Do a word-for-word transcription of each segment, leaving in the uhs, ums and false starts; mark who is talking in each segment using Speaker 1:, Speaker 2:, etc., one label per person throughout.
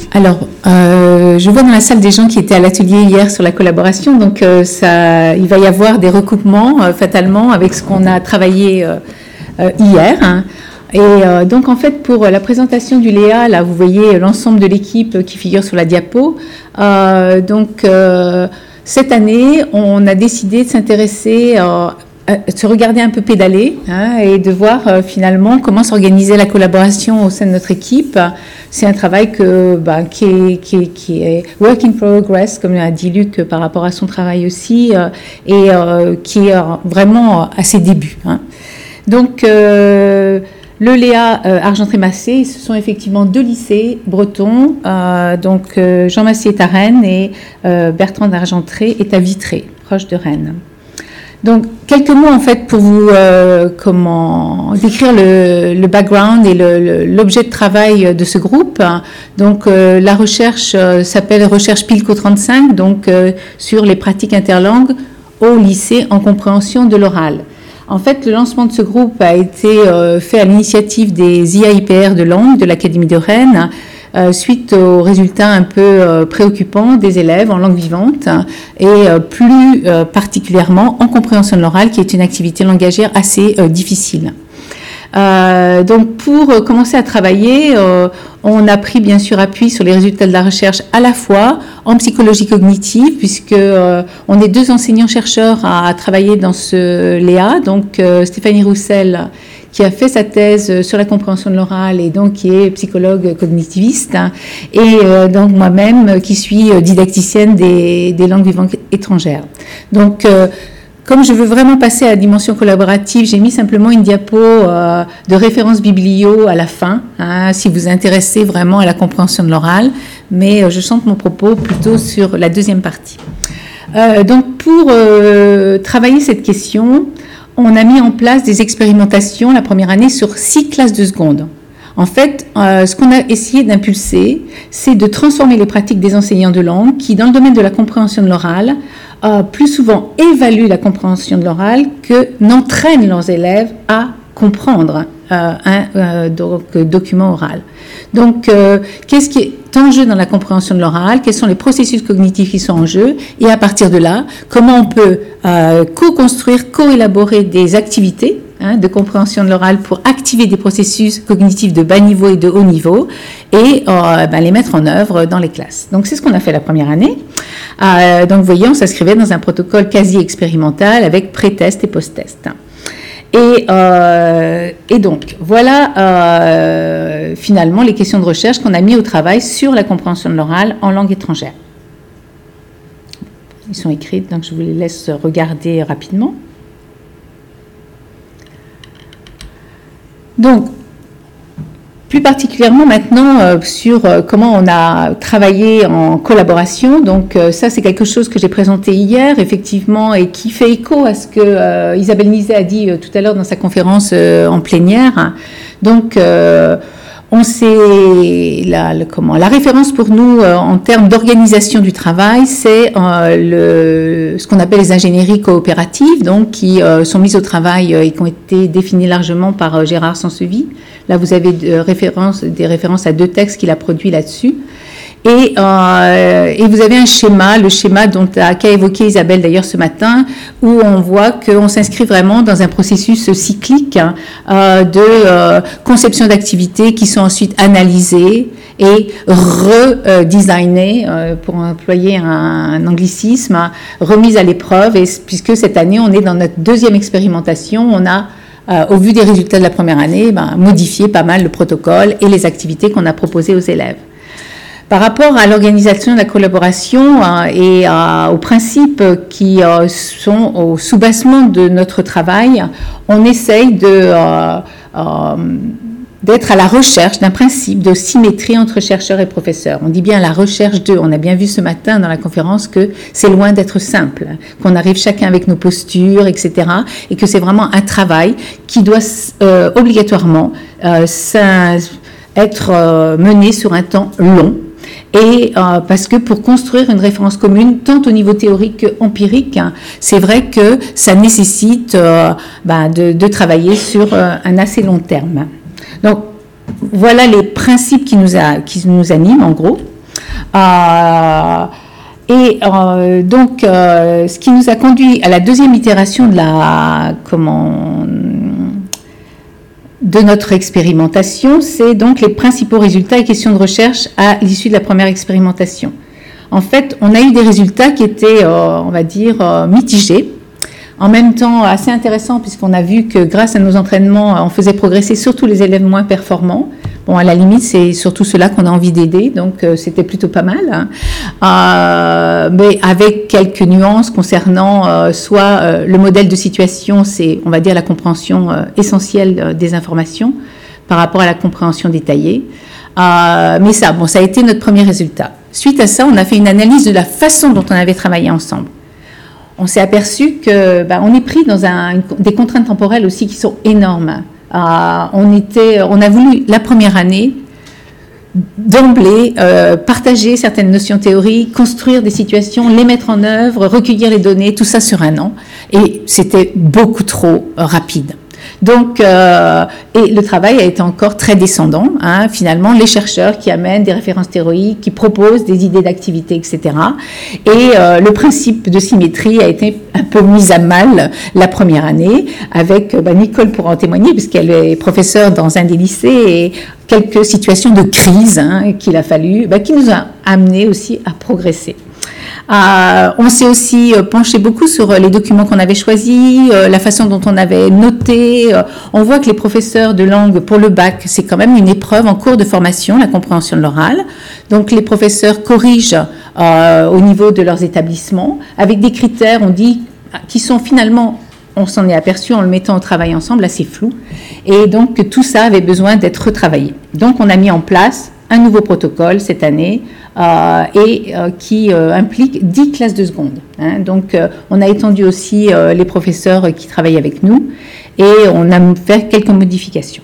Speaker 1: Alors, euh, je vois dans la salle des gens qui étaient à l'atelier hier sur la collaboration, donc euh, ça, il va y avoir des recoupements euh, fatalement avec ce qu'on a travaillé euh, euh, hier. Hein. Et euh, donc en fait pour la présentation du Léa, là vous voyez l'ensemble de l'équipe qui figure sur la diapo. Euh, donc euh, cette année, on a décidé de s'intéresser euh, de se regarder un peu pédaler hein, et de voir euh, finalement comment s'organisait la collaboration au sein de notre équipe. C'est un travail que, bah, qui, est, qui, est, qui est work in progress, comme a dit Luc par rapport à son travail aussi, euh, et euh, qui est vraiment à ses débuts. Hein. Donc, euh, le Léa euh, Argentré-Massé, ce sont effectivement deux lycées bretons, euh, donc euh, Jean Massé est à Rennes et euh, Bertrand d'Argentré est à Vitré, proche de Rennes. Donc, quelques mots en fait pour vous euh, comment décrire le, le background et l'objet de travail de ce groupe. Donc, euh, la recherche euh, s'appelle Recherche Pilco trente-cinq, donc euh, sur les pratiques interlangues au lycée en compréhension de l'oral. En fait, le lancement de ce groupe a été euh, fait à l'initiative des I A I P R de langue de l'Académie de Rennes, Euh, suite aux résultats un peu euh, préoccupants des élèves en langue vivante et euh, plus euh, particulièrement en compréhension de l'oral, qui est une activité langagière assez euh, difficile. Euh, donc pour euh, commencer à travailler, euh, on a pris bien sûr appui sur les résultats de la recherche à la fois en psychologie cognitive, puisque euh, on est deux enseignants-chercheurs à, à travailler dans ce Léa, donc euh, Stéphanie Roussel, qui a fait sa thèse sur la compréhension de l'oral et donc qui est psychologue cognitiviste, et euh, donc moi-même qui suis didacticienne des, des langues vivantes étrangères. Donc, euh, comme je veux vraiment passer à la dimension collaborative, j'ai mis simplement une diapo euh, de référence biblio à la fin, hein, si vous vous intéressez vraiment à la compréhension de l'oral, mais euh, je centre mon propos plutôt sur la deuxième partie. Euh, donc, pour euh, travailler cette question, on a mis en place des expérimentations la première année sur six classes de seconde. En fait, euh, ce qu'on a essayé d'impulser, c'est de transformer les pratiques des enseignants de langue qui, dans le domaine de la compréhension de l'oral, euh, plus souvent évaluent la compréhension de l'oral que n'entraînent leurs élèves à comprendre euh, un euh, donc, document oral. Donc, euh, qu'est-ce qui est en jeu dans la compréhension de l'oral? Quels sont les processus cognitifs qui sont en jeu? Et à partir de là, comment on peut euh, co-construire, co-élaborer des activités hein, de compréhension de l'oral pour activer des processus cognitifs de bas niveau et de haut niveau et euh, ben, les mettre en œuvre dans les classes. Donc, c'est ce qu'on a fait la première année. Euh, donc, vous voyez, on s'inscrivait dans un protocole quasi expérimental avec pré-test et post-test. Et, euh, et donc, voilà euh, finalement les questions de recherche qu'on a mis au travail sur la compréhension de l'oral en langue étrangère. Ils sont écrits, donc je vous les laisse regarder rapidement. Donc, plus particulièrement maintenant euh, sur euh, comment on a travaillé en collaboration. Donc euh, ça, c'est quelque chose que j'ai présenté hier, effectivement, et qui fait écho à ce que euh, Isabelle Nizet a dit euh, tout à l'heure dans sa conférence euh, en plénière. Donc, euh, on sait la, le, comment la référence pour nous euh, en termes d'organisation du travail, c'est euh, le ce qu'on appelle les ingénieries coopératives, donc qui euh, sont mises au travail euh, et qui ont été définies largement par euh, Gérard Sansevy. Là, vous avez de références, des références à deux textes qu'il a produits là-dessus. Et, euh, et vous avez un schéma, le schéma dont a, qu'a évoqué Isabelle d'ailleurs ce matin, où on voit qu'on s'inscrit vraiment dans un processus cyclique hein, euh, de euh, conception d'activités qui sont ensuite analysées et redesignées, euh, pour employer un, un anglicisme, hein, remises à l'épreuve, et, puisque cette année, on est dans notre deuxième expérimentation, on a Euh, au vu des résultats de la première année, ben, modifier pas mal le protocole et les activités qu'on a proposées aux élèves. Par rapport à l'organisation de la collaboration euh, et euh, aux principes qui euh, sont au soubassement de notre travail, on essaye de, euh, euh, d'être à la recherche d'un principe de symétrie entre chercheurs et professeurs. On dit bien la recherche d'eux. On a bien vu ce matin dans la conférence que c'est loin d'être simple, qu'on arrive chacun avec nos postures, et cetera, et que c'est vraiment un travail qui doit euh, obligatoirement euh, ça, être euh, mené sur un temps long. Et euh, parce que pour construire une référence commune, tant au niveau théorique qu'empirique, hein, c'est vrai que ça nécessite euh, bah, de, de travailler sur euh, un assez long terme. Donc, voilà les principes qui nous, a, qui nous animent, en gros. Euh, et euh, donc, euh, ce qui nous a conduit à la deuxième itération de la, comment, de notre expérimentation, c'est donc les principaux résultats et questions de recherche à l'issue de la première expérimentation. En fait, on a eu des résultats qui étaient, euh, on va dire, euh, mitigés. En même temps, assez intéressant, puisqu'on a vu que grâce à nos entraînements, on faisait progresser surtout les élèves moins performants. Bon, à la limite, c'est surtout ceux-là qu'on a envie d'aider, donc euh, c'était plutôt pas mal. Hein. Euh, mais avec quelques nuances concernant euh, soit euh, le modèle de situation, c'est, on va dire, la compréhension euh, essentielle euh, des informations par rapport à la compréhension détaillée. Euh, mais ça, bon, ça a été notre premier résultat. Suite à ça, on a fait une analyse de la façon dont on avait travaillé ensemble. On s'est aperçu que bah, on est pris dans un, une, des contraintes temporelles aussi qui sont énormes. Euh, on, était, on a voulu, la première année, d'emblée, euh, partager certaines notions théoriques, construire des situations, les mettre en œuvre, recueillir les données, tout ça sur un an. Et c'était beaucoup trop euh, rapide. Donc, euh, et le travail a été encore très descendant. Hein, finalement, les chercheurs qui amènent des références théoriques, qui proposent des idées d'activité, et cetera. Et euh, le principe de symétrie a été un peu mis à mal la première année, avec bah, Nicole pourra en témoigner, puisqu'elle est professeure dans un des lycées, et quelques situations de crise hein, qu'il a fallu, bah, qui nous a amené aussi à progresser. Euh, on s'est aussi euh, penché beaucoup sur euh, les documents qu'on avait choisis, euh, la façon dont on avait noté. Euh, on voit que les professeurs de langue pour le bac, c'est quand même une épreuve en cours de formation, la compréhension de l'oral. Donc les professeurs corrigent euh, au niveau de leurs établissements avec des critères, on dit, qui sont finalement, on s'en est aperçu en le mettant au travail ensemble, assez flous. Et donc tout ça avait besoin d'être retravaillé. Donc on a mis en place un nouveau protocole cette année euh, et euh, qui euh, implique dix classes de seconde. Hein. Donc, euh, on a étendu aussi euh, les professeurs qui travaillent avec nous et on a fait quelques modifications.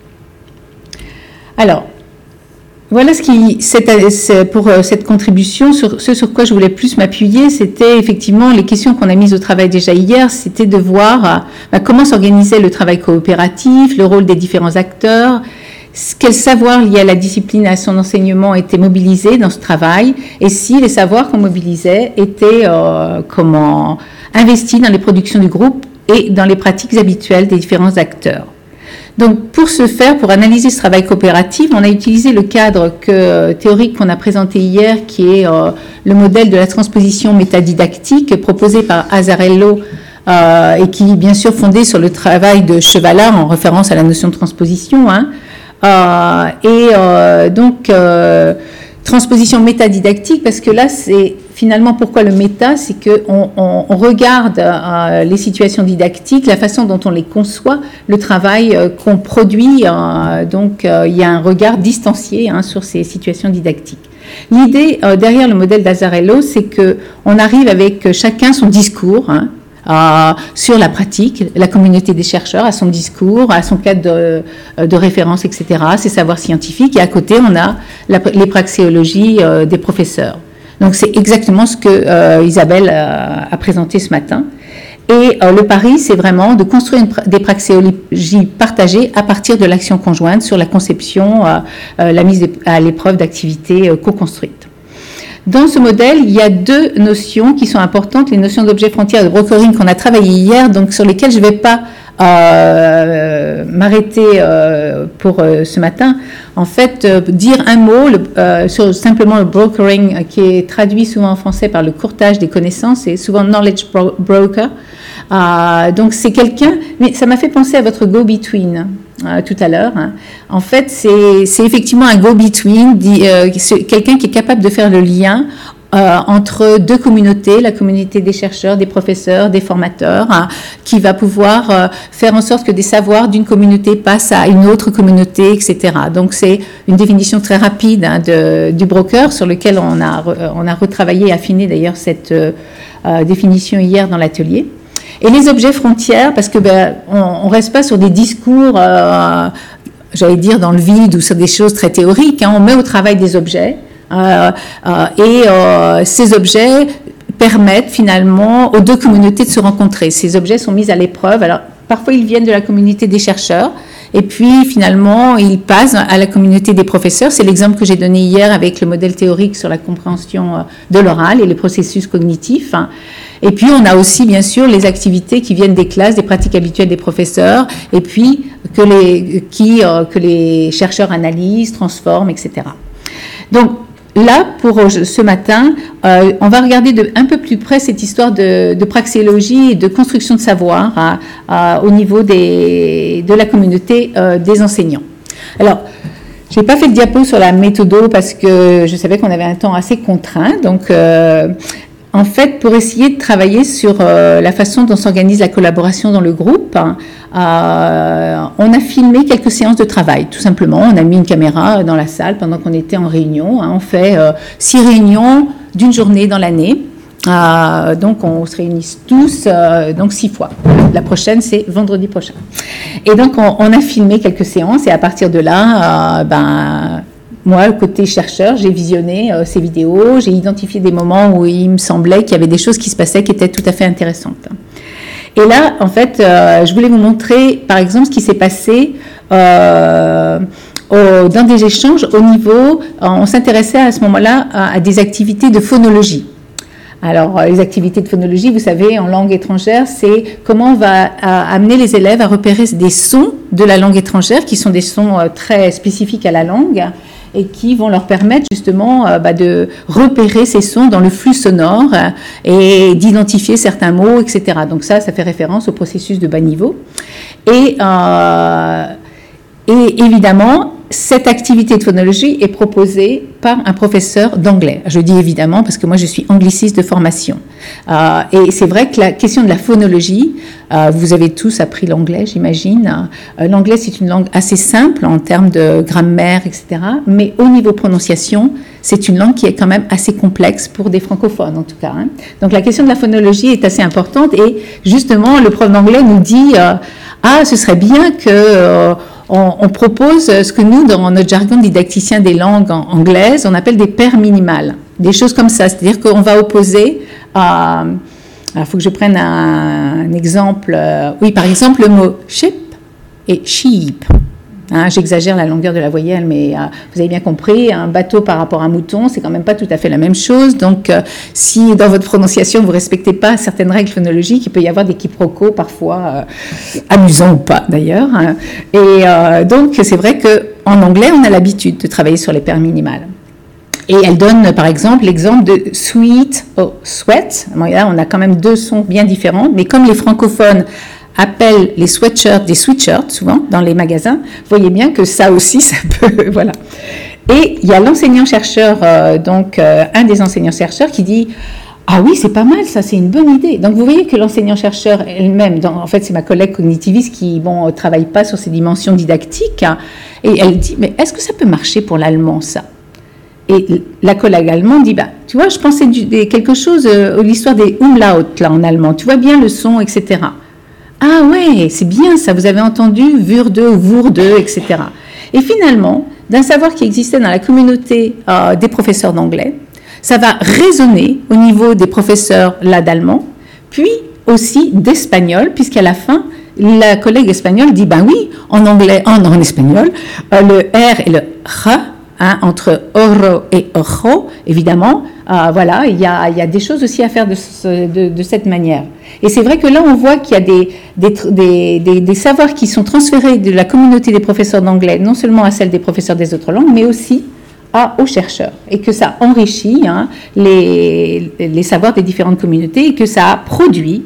Speaker 1: Alors, voilà ce qui, c'est pour euh, cette contribution. Sur, ce sur quoi je voulais plus m'appuyer, c'était effectivement les questions qu'on a mises au travail déjà hier, c'était de voir euh, comment s'organisait le travail coopératif, le rôle des différents acteurs, quels savoirs liés à la discipline et à son enseignement étaient mobilisés dans ce travail et si les savoirs qu'on mobilisait étaient euh, comment, investis dans les productions du groupe et dans les pratiques habituelles des différents acteurs. Donc, pour ce faire, pour analyser ce travail coopératif, on a utilisé le cadre que, théorique qu'on a présenté hier, qui est euh, le modèle de la transposition métadidactique proposé par Azzarello euh, et qui est bien sûr fondé sur le travail de Chevalard en référence à la notion de transposition, hein. Euh, et euh, donc, euh, transposition métadidactique, parce que là, c'est finalement pourquoi le méta, c'est qu'on on, on regarde euh, les situations didactiques, la façon dont on les conçoit, le travail euh, qu'on produit, euh, donc euh, il y a un regard distancié hein, sur ces situations didactiques. L'idée euh, derrière le modèle d'Azzarello, c'est qu'on arrive avec chacun son discours, hein, Euh, sur la pratique, la communauté des chercheurs, à son discours, à son cadre de, de référence, et cetera, ses savoirs scientifiques, et à côté, on a la, les praxéologies euh, des professeurs. Donc, c'est exactement ce que euh, Isabelle a, a présenté ce matin. Et euh, le pari, c'est vraiment de construire une, des praxéologies partagées à partir de l'action conjointe sur la conception, euh, euh, la mise à l'épreuve d'activités euh, co-construites. Dans ce modèle, il y a deux notions qui sont importantes, les notions d'objets frontières et de brokering qu'on a travaillé hier, donc sur lesquelles je ne vais pas euh, m'arrêter euh, pour euh, ce matin. En fait, euh, dire un mot le, euh, sur simplement le brokering, euh, qui est traduit souvent en français par le courtage des connaissances, et souvent knowledge bro broker. Euh, donc c'est quelqu'un, mais ça m'a fait penser à votre go-between euh, tout à l'heure. Hein. En fait, c'est effectivement un go-between, euh, quelqu'un qui est capable de faire le lien euh, entre deux communautés, la communauté des chercheurs, des professeurs, des formateurs, hein, qui va pouvoir euh, faire en sorte que des savoirs d'une communauté passent à une autre communauté, et cetera. Donc c'est une définition très rapide hein, de, du broker sur lequel on a, on a retravaillé et affiné d'ailleurs cette euh, définition hier dans l'atelier. Et les objets frontières, parce que ben, on ne reste pas sur des discours, euh, j'allais dire, dans le vide ou sur des choses très théoriques, hein, on met au travail des objets, euh, euh, et euh, ces objets permettent finalement aux deux communautés de se rencontrer. Ces objets sont mis à l'épreuve. Alors, parfois, ils viennent de la communauté des chercheurs, et puis finalement il passe à la communauté des professeurs. C'est l'exemple que j'ai donné hier avec le modèle théorique sur la compréhension de l'oral et les processus cognitifs. Et puis on a aussi bien sûr les activités qui viennent des classes, des pratiques habituelles des professeurs, et puis que les, qui, euh, que les chercheurs analysent, transforment, et cetera. Donc là, pour ce matin, euh, on va regarder de un peu plus près cette histoire de, de praxéologie et de construction de savoir à, à, au niveau des, de la communauté euh, des enseignants. Alors, je n'ai pas fait de diapo sur la méthodo parce que je savais qu'on avait un temps assez contraint, donc euh, en fait, pour essayer de travailler sur euh, la façon dont s'organise la collaboration dans le groupe, euh, on a filmé quelques séances de travail, tout simplement. On a mis une caméra dans la salle pendant qu'on était en réunion. Hein. On fait euh, six réunions d'une journée dans l'année. Euh, donc, on se réunit tous, euh, donc six fois. La prochaine, c'est vendredi prochain. Et donc, on, on a filmé quelques séances et à partir de là, euh, ben... moi, côté chercheur, j'ai visionné euh, ces vidéos, j'ai identifié des moments où il me semblait qu'il y avait des choses qui se passaient qui étaient tout à fait intéressantes. Et là, en fait, euh, je voulais vous montrer, par exemple, ce qui s'est passé euh, au, dans des échanges au niveau, on s'intéressait à ce moment-là à, à des activités de phonologie. Alors, les activités de phonologie, vous savez, en langue étrangère, c'est comment on va à, amener les élèves à repérer des sons de la langue étrangère, qui sont des sons euh, très spécifiques à la langue, et qui vont leur permettre justement euh, bah, de repérer ces sons dans le flux sonore euh, et d'identifier certains mots, et cetera. Donc ça, ça fait référence au processus de bas niveau. Et, euh, et évidemment, cette activité de phonologie est proposée par un professeur d'anglais. Je dis évidemment parce que moi je suis angliciste de formation. Euh, et c'est vrai que la question de la phonologie, euh, vous avez tous appris l'anglais, j'imagine. Euh, l'anglais c'est une langue assez simple en termes de grammaire, et cetera. Mais au niveau prononciation, c'est une langue qui est quand même assez complexe pour des francophones en tout cas. Hein. Donc la question de la phonologie est assez importante et justement le prof d'anglais nous dit euh, ah ce serait bien que euh, On, on propose ce que nous, dans notre jargon didacticien des langues anglaises, on appelle des paires minimales. Des choses comme ça, c'est-à-dire qu'on va opposer à... Il faut que je prenne un, un exemple. Euh, oui, par exemple, le mot « ship » et « sheep ». Hein, j'exagère la longueur de la voyelle, mais euh, vous avez bien compris, un bateau par rapport à un mouton, c'est quand même pas tout à fait la même chose. Donc, euh, si dans votre prononciation, vous respectez pas certaines règles phonologiques, il peut y avoir des quiproquos parfois euh, amusants ou pas d'ailleurs. Hein. Et euh, donc, c'est vrai qu'en anglais, on a l'habitude de travailler sur les paires minimales. Et elle donne, par exemple, l'exemple de sweet ou sweat. Bon, là, on a quand même deux sons bien différents, mais comme les francophones appellent les sweatshirts des sweatshirts, souvent, dans les magasins, vous voyez bien que ça aussi, ça peut... voilà. Et il y a l'enseignant-chercheur, euh, donc euh, un des enseignants-chercheurs qui dit « Ah oui, c'est pas mal, ça, c'est une bonne idée ». Donc, vous voyez que l'enseignant-chercheur elle-même, dans, en fait, c'est ma collègue cognitiviste qui, bon, travaille pas sur ces dimensions didactiques, hein, et elle dit « Mais est-ce que ça peut marcher pour l'allemand, ça ?» Et la collègue allemande dit, bah, tu vois, je pensais du, des, quelque chose, euh, l'histoire des umlaut, là, en allemand. Tu vois bien le son, et cetera. Ah ouais, c'est bien ça, vous avez entendu würde, wurde, et cetera. Et finalement, d'un savoir qui existait dans la communauté euh, des professeurs d'anglais, ça va résonner au niveau des professeurs là d'allemand, puis aussi d'espagnol, puisqu'à la fin, la collègue espagnole dit, ben oui, en anglais, en, en espagnol, euh, le R et le R, hein, entre oro et ojo, évidemment, euh, voilà, il y a, il y a des choses aussi à faire de, ce, de, de cette manière. Et c'est vrai que là, on voit qu'il y a des, des, des, des, des savoirs qui sont transférés de la communauté des professeurs d'anglais, non seulement à celle des professeurs des autres langues, mais aussi à, aux chercheurs, et que ça enrichit hein, les, les savoirs des différentes communautés, et que ça a produit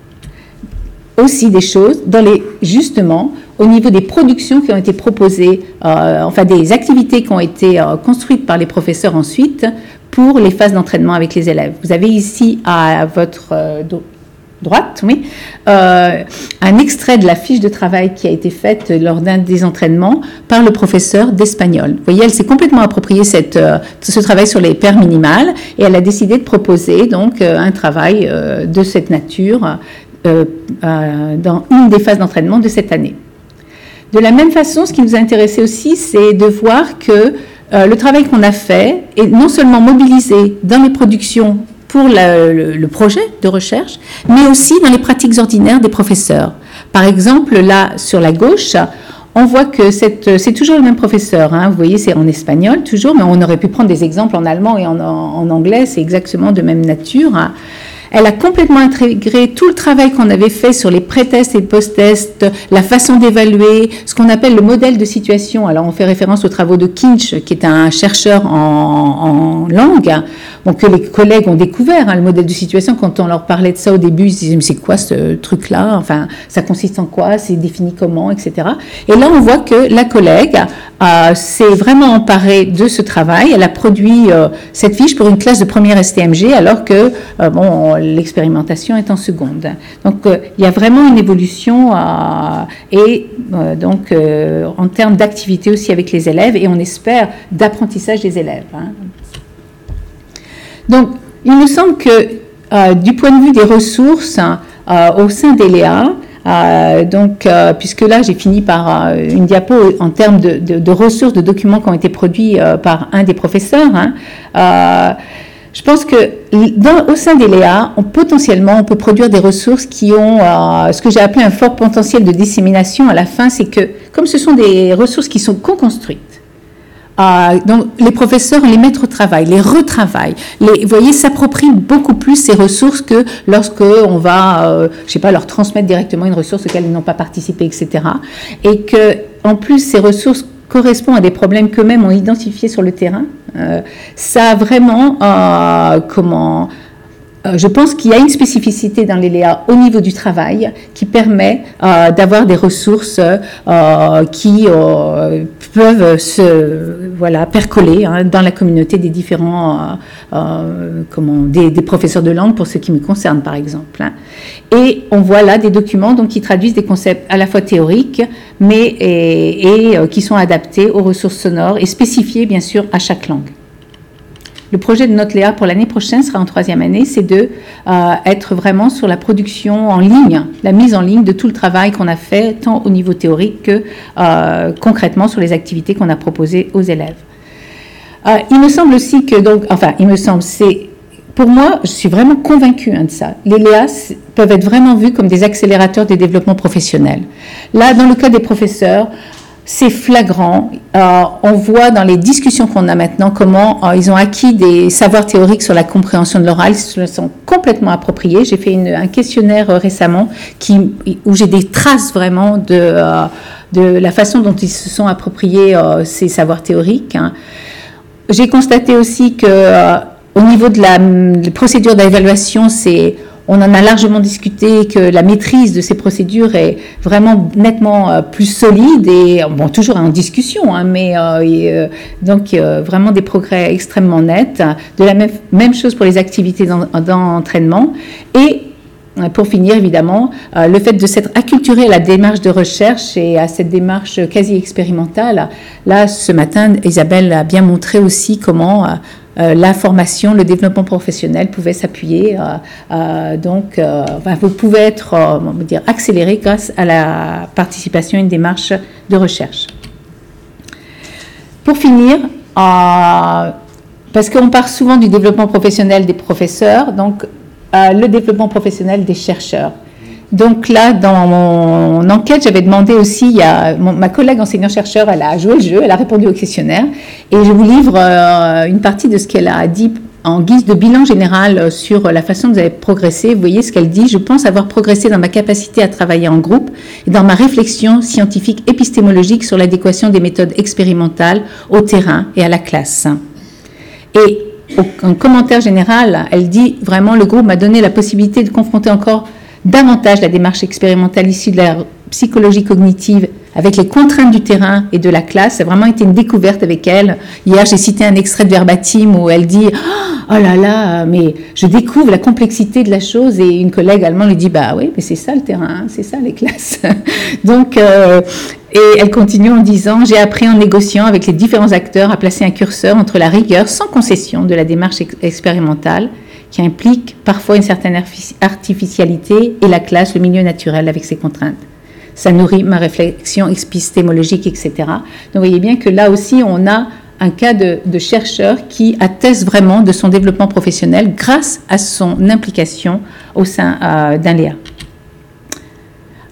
Speaker 1: aussi des choses dans les, justement, au niveau des productions qui ont été proposées, euh, enfin des activités qui ont été euh, construites par les professeurs ensuite pour les phases d'entraînement avec les élèves. Vous avez ici à votre euh, droite, oui, euh, un extrait de la fiche de travail qui a été faite lors d'un des entraînements par le professeur d'espagnol. Vous voyez, elle s'est complètement appropriée cette, euh, ce travail sur les paires minimales et elle a décidé de proposer donc euh, un travail euh, de cette nature euh, euh, dans une des phases d'entraînement de cette année. De la même façon, ce qui nous a intéressé aussi, c'est de voir que euh, le travail qu'on a fait est non seulement mobilisé dans les productions pour la, le, le projet de recherche, mais aussi dans les pratiques ordinaires des professeurs. Par exemple, là, sur la gauche, on voit que c'est toujours le même professeur. Hein. Vous voyez, c'est en espagnol toujours, mais on aurait pu prendre des exemples en allemand et en, en, en anglais, c'est exactement de même nature. Hein. Elle a complètement intégré tout le travail qu'on avait fait sur les pré-tests et post-tests, la façon d'évaluer, ce qu'on appelle le modèle de situation. Alors, on fait référence aux travaux de Kinch, qui est un chercheur en, en langue, bon, que les collègues ont découvert, hein, le modèle de situation. Quand on leur parlait de ça au début, ils se disaient, mais c'est quoi ce truc-là? Enfin, ça consiste en quoi? C'est défini comment? Etc. Et là, on voit que la collègue euh, s'est vraiment emparée de ce travail. Elle a produit euh, cette fiche pour une classe de première S T M G, alors que, euh, bon, l'expérimentation est en seconde. Donc, euh, il y a vraiment une évolution euh, et euh, donc euh, en termes d'activité aussi avec les élèves et on espère d'apprentissage des élèves. Hein. Donc, il me semble que euh, du point de vue des ressources euh, au sein d'E L E A, euh, donc, euh, puisque là j'ai fini par euh, une diapo en termes de, de, de ressources, de documents qui ont été produits euh, par un des professeurs, hein, euh, je pense que dans, au sein d'E L E A, on, potentiellement, on peut produire des ressources qui ont euh, ce que j'ai appelé un fort potentiel de dissémination. À la fin, c'est que, comme ce sont des ressources qui sont co-construites, euh, donc les professeurs les mettent au travail, les retravaillent, les, vous voyez, s'approprient beaucoup plus ces ressources que lorsque on va, euh, je sais pas, leur transmettre directement une ressource auquel ils n'ont pas participé, et cetera. Et que, en plus, ces ressources correspond à des problèmes qu'eux-mêmes ont identifiés sur le terrain. Euh, ça a vraiment, euh, comment, euh, je pense qu'il y a une spécificité dans l'E L E A au niveau du travail qui permet euh, d'avoir des ressources euh, qui euh, peuvent se, voilà, percoler hein, dans la communauté des différents, euh, euh, comment, des, des professeurs de langue pour ce qui me concerne par exemple. Hein. Et on voit là des documents donc, qui traduisent des concepts à la fois théoriques, mais et, et euh, qui sont adaptés aux ressources sonores et spécifiés bien sûr à chaque langue. Le projet de notre L E A pour l'année prochaine sera en troisième année, c'est de euh, être vraiment sur la production en ligne, la mise en ligne de tout le travail qu'on a fait, tant au niveau théorique que euh, concrètement sur les activités qu'on a proposées aux élèves. Euh, il me semble aussi que, donc, enfin, il me semble, c'est, pour moi, je suis vraiment convaincue hein, de ça. Les L E A peuvent être vraiment vus comme des accélérateurs des développements professionnels. Là, dans le cas des professeurs, c'est flagrant. Euh, on voit dans les discussions qu'on a maintenant comment euh, ils ont acquis des savoirs théoriques sur la compréhension de l'oral, ils se sont complètement appropriés. J'ai fait une, un questionnaire euh, récemment qui, où j'ai des traces vraiment de, euh, de la façon dont ils se sont appropriés euh, ces savoirs théoriques. Hein. J'ai constaté aussi que euh, au niveau de la, la procédure d'évaluation, c'est on en a largement discuté, que la maîtrise de ces procédures est vraiment nettement euh, plus solide et, bon, toujours en discussion, hein, mais euh, et, euh, donc euh, vraiment des progrès extrêmement nets. De la même, même chose pour les activités d'entraînement. Et pour finir, évidemment, euh, le fait de s'être acculturé à la démarche de recherche et à cette démarche quasi expérimentale. Là, ce matin, Isabelle a bien montré aussi comment euh, Euh, la formation, le développement professionnel pouvait s'appuyer, euh, euh, donc euh, enfin, vous pouvez être euh, on va dire, accéléré grâce à la participation à une démarche de recherche. Pour finir, euh, parce qu'on parle souvent du développement professionnel des professeurs, donc euh, le développement professionnel des chercheurs. Donc là, dans mon enquête, j'avais demandé aussi, il y a, mon, ma collègue enseignant-chercheur, elle a joué le jeu, elle a répondu au questionnaire, et je vous livre euh, une partie de ce qu'elle a dit en guise de bilan général sur la façon dont vous avez progressé. Vous voyez ce qu'elle dit: je pense avoir progressé dans ma capacité à travailler en groupe et dans ma réflexion scientifique épistémologique sur l'adéquation des méthodes expérimentales au terrain et à la classe. Et en commentaire général, elle dit vraiment: le groupe m'a donné la possibilité de confronter encore davantage la démarche expérimentale issue de la psychologie cognitive avec les contraintes du terrain et de la classe. Ça a vraiment été une découverte avec elle. Hier, j'ai cité un extrait de Verbatim où elle dit « Oh là là, mais je découvre la complexité de la chose » et une collègue allemande lui dit « Bah oui, mais c'est ça le terrain, c'est ça les classes. » Donc, euh, et elle continue en disant « J'ai appris en négociant avec les différents acteurs à placer un curseur entre la rigueur sans concession de la démarche ex- expérimentale qui implique parfois une certaine artificialité, et la classe, le milieu naturel avec ses contraintes. Ça nourrit ma réflexion épistémologique, et cetera. Donc vous voyez bien que là aussi, on a un cas de, de chercheur qui atteste vraiment de son développement professionnel grâce à son implication au sein euh, d'un L E A.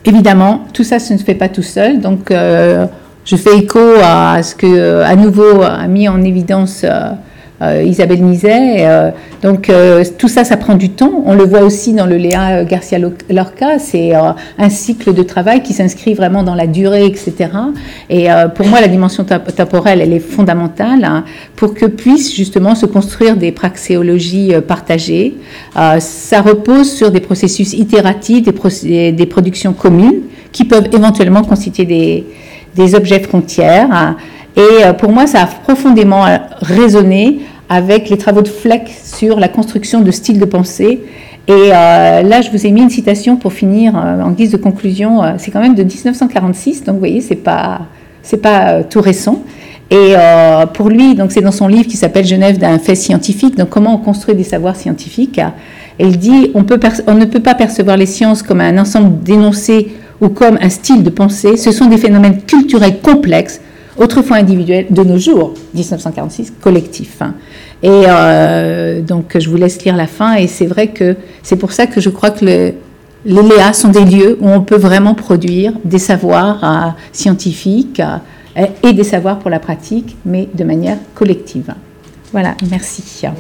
Speaker 1: évidemment, tout ça, ça ne se fait pas tout seul. Donc, euh, je fais écho à ce que, à nouveau, a mis en évidence euh, euh, Isabelle Nizet. Euh, donc, euh, tout ça, ça prend du temps. On le voit aussi dans le Léa Garcia Lorca. C'est euh, un cycle de travail qui s'inscrit vraiment dans la durée, et cetera. Et euh, pour moi, la dimension temporelle, elle est fondamentale hein, pour que puissent justement se construire des praxéologies euh, partagées. Euh, ça repose sur des processus itératifs, des, procé- des productions communes qui peuvent éventuellement constituer des, des objets frontières. Hein. Et pour moi, ça a profondément résonné avec les travaux de Fleck sur la construction de styles de pensée. Et euh, là, je vous ai mis une citation pour finir euh, en guise de conclusion. Euh, c'est quand même de dix-neuf cent quarante-six, donc vous voyez, c'est pas, c'est pas euh, tout récent. Et euh, pour lui, donc c'est dans son livre qui s'appelle Genève d'un fait scientifique. Donc comment on construit des savoirs scientifiques. Et il dit on, peut on ne peut pas percevoir les sciences comme un ensemble d'énoncés ou comme un style de pensée. Ce sont des phénomènes culturels complexes, autrefois individuel, de nos jours, dix-neuf cent quarante-six, collectif. Hein. Et euh, donc, je vous laisse lire la fin, et c'est vrai que c'est pour ça que je crois que le, les Léa sont des lieux où on peut vraiment produire des savoirs euh, scientifiques euh, et des savoirs pour la pratique, mais de manière collective. Voilà, merci.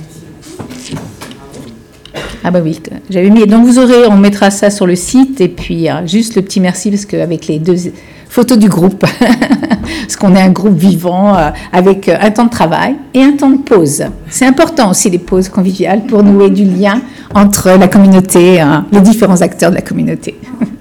Speaker 1: Ah bah oui, j'avais mis. Donc vous aurez, on mettra ça sur le site, et puis euh, juste le petit merci, parce qu'avec les deux photos du groupe, parce qu'on est un groupe vivant euh, avec un temps de travail et un temps de pause. C'est important aussi les pauses conviviales pour nouer du lien entre la communauté, euh, les différents acteurs de la communauté.